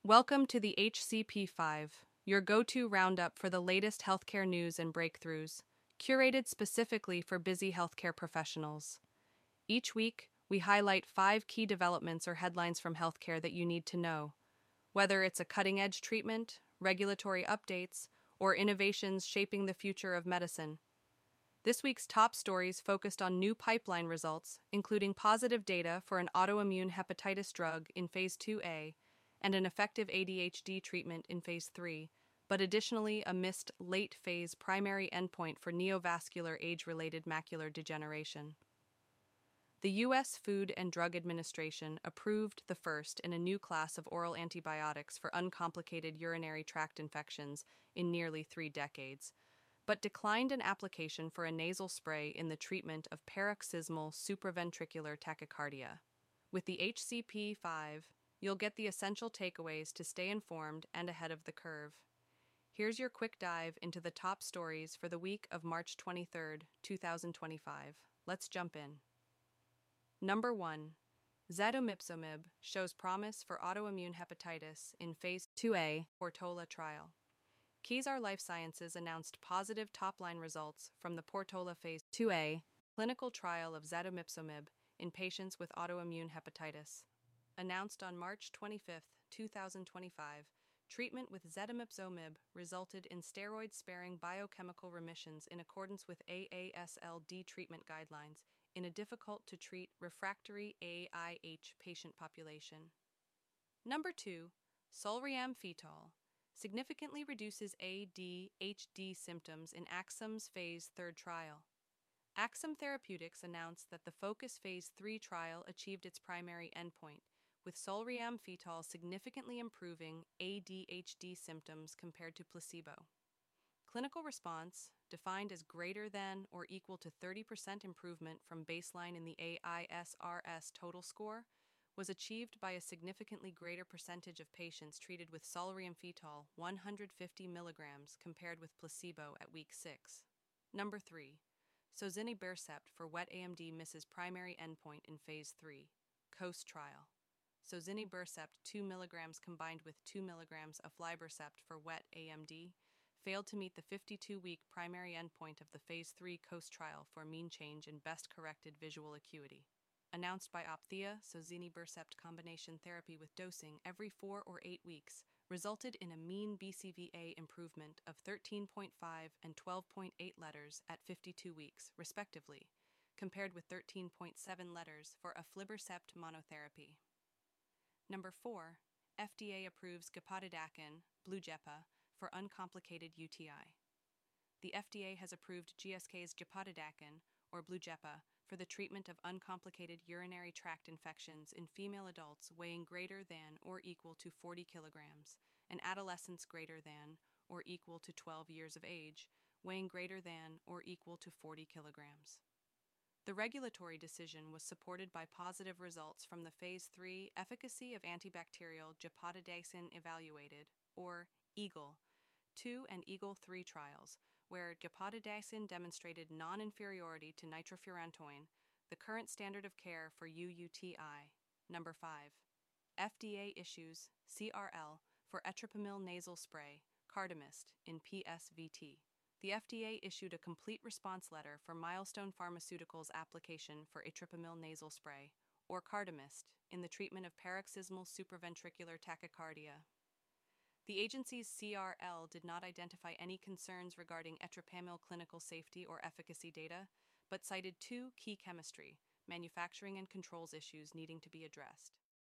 Welcome to the HCP5, your go-to roundup for the latest healthcare news and breakthroughs, curated specifically for busy healthcare professionals. Each week, we highlight 5 key developments or headlines from healthcare that you need to know, whether it's a cutting-edge treatment, regulatory updates, or innovations shaping the future of medicine. This week's top stories focused on new pipeline results, including positive data for an autoimmune hepatitis drug in Phase 2A and an effective ADHD treatment in Phase 3, but additionally a missed late-phase primary endpoint for neovascular age-related macular degeneration. The U.S. Food and Drug Administration approved the first in a new class of oral antibiotics for uncomplicated urinary tract infections in nearly 3 decades, but declined an application for a nasal spray in the treatment of paroxysmal supraventricular tachycardia. With the HCP5, you'll get the essential takeaways to stay informed and ahead of the curve. Here's your quick dive into the top stories for the week of March 23, 2025. Let's jump in. Number 1. Zetomipzomib shows promise for autoimmune hepatitis in Phase 2A PORTOLA trial. Kezar Life Sciences announced positive top-line results from the PORTOLA Phase 2A clinical trial of zetomipzomib in patients with autoimmune hepatitis. Announced on March 25, 2025, treatment with zetomipzomib resulted in steroid-sparing biochemical remissions in accordance with AASLD treatment guidelines in a difficult-to-treat refractory AIH patient population. Number 2. Solriamfetol significantly reduces ADHD symptoms in Axsome's Phase 3 trial. Axsome Therapeutics announced that the FOCUS Phase 3 trial achieved its primary endpoint, with solriamfetol significantly improving ADHD symptoms compared to placebo. Clinical response, defined as greater than or equal to 30% improvement from baseline in the AISRS total score, was achieved by a significantly greater percentage of patients treated with solriamfetol 150 mg compared with placebo at week 6. Number 3. Sozinibercept for wet AMD misses primary endpoint in Phase 3, COAST trial. Sozinibercept 2 mg combined with 2 mg of aflibercept for wet AMD failed to meet the 52-week primary endpoint of the Phase 3 COAST trial for mean change in best-corrected visual acuity. Announced by Opthea, Sozinibercept combination therapy with dosing every 4 or 8 weeks resulted in a mean BCVA improvement of 13.5 and 12.8 letters at 52 weeks, respectively, compared with 13.7 letters for aflibercept monotherapy. Number 4. FDA approves gepotidacin, Blujepa, for uncomplicated UTI. The FDA has approved GSK's gepotidacin, or Blujepa, for the treatment of uncomplicated urinary tract infections in female adults weighing greater than or equal to 40 kilograms and adolescents greater than or equal to 12 years of age, weighing greater than or equal to 40 kilograms. The regulatory decision was supported by positive results from the Phase 3 Efficacy of Antibacterial Gepotidacin Evaluated, or EAGLE, 2 and EAGLE 3 trials, where gepotidacin demonstrated non-inferiority to nitrofurantoin, the current standard of care for UUTI. Number 5. FDA issues CRL for etripamil nasal spray, Cardamyst, in PSVT. The FDA issued a complete response letter for Milestone Pharmaceuticals' application for etripamil nasal spray, or Cardamyst, in the treatment of paroxysmal supraventricular tachycardia. The agency's CRL did not identify any concerns regarding etripamil clinical safety or efficacy data, but cited 2 key chemistry, manufacturing and controls issues needing to be addressed.